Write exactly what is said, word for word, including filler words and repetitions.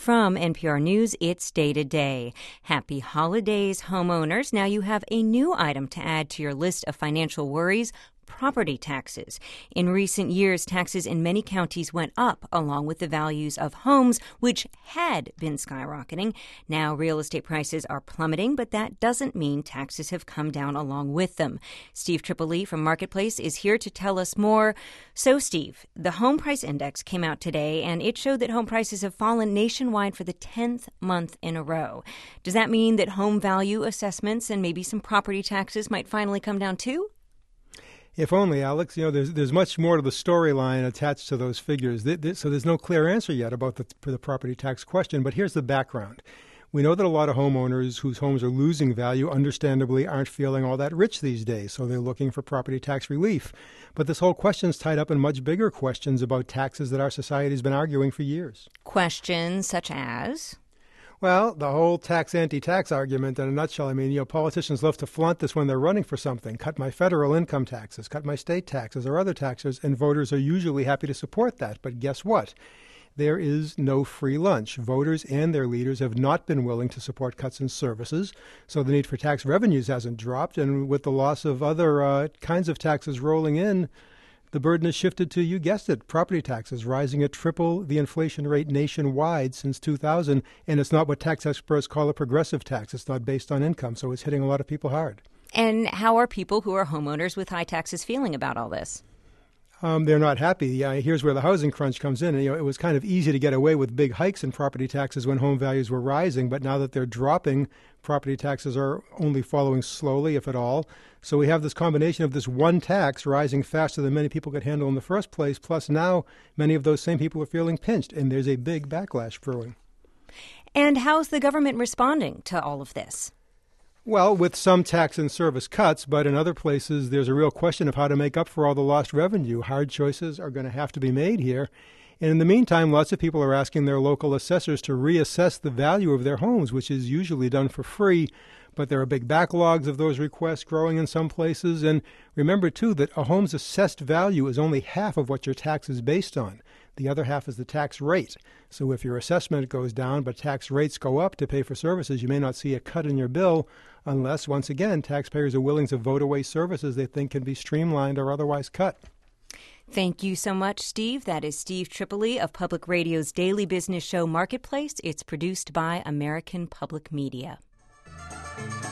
From N P R News, it's Day to Day. Happy holidays, homeowners. Now you have a new item to add to your list of financial worries: property taxes. In recent years, taxes in many counties went up along with the values of homes, which had been skyrocketing. Now real estate prices are plummeting, but that doesn't mean taxes have come down along with them. Steve Tripoli from Marketplace is here to tell us more. So, Steve, the Home Price Index came out today, and it showed that home prices have fallen nationwide for the tenth month in a row. Does that mean that home value assessments and maybe some property taxes might finally come down too? If only, Alex. You know, there's there's much more to the storyline attached to those figures. So there's no clear answer yet about the, the property tax question. But here's the background. We know that a lot of homeowners whose homes are losing value understandably aren't feeling all that rich these days, so they're looking for property tax relief. But this whole question is tied up in much bigger questions about taxes that our society has been arguing for years. Questions such as? Well, the whole tax anti-tax argument in a nutshell. I mean, you know, politicians love to flaunt this when they're running for something. Cut my federal income taxes, cut my state taxes or other taxes, and voters are usually happy to support that. But guess what? There is no free lunch. Voters and their leaders have not been willing to support cuts in services, so the need for tax revenues hasn't dropped. And with the loss of other uh, kinds of taxes rolling in, the burden has shifted to, you guessed it, property taxes, rising at triple the inflation rate nationwide since two thousand. And it's not what tax experts call a progressive tax. It's not based on income, so it's hitting a lot of people hard. And how are people who are homeowners with high taxes feeling about all this? Um, they're not happy. Yeah, here's where the housing crunch comes in. You know, it was kind of easy to get away with big hikes in property taxes when home values were rising, but now that they're dropping, property taxes are only following slowly, if at all. So we have this combination of this one tax rising faster than many people could handle in the first place, plus now many of those same people are feeling pinched, and there's a big backlash brewing. And how's the government responding to all of this? Well, with some tax and service cuts, but in other places there's a real question of how to make up for all the lost revenue. Hard choices are going to have to be made here. And in the meantime, lots of people are asking their local assessors to reassess the value of their homes, which is usually done for free. But there are big backlogs of those requests growing in some places. And remember, too, that a home's assessed value is only half of what your tax is based on. The other half is the tax rate. So if your assessment goes down but tax rates go up to pay for services, you may not see a cut in your bill unless, once again, taxpayers are willing to vote away services they think can be streamlined or otherwise cut. Thank you so much, Steve. That is Steve Tripoli of Public Radio's daily business show Marketplace. It's produced by American Public Media.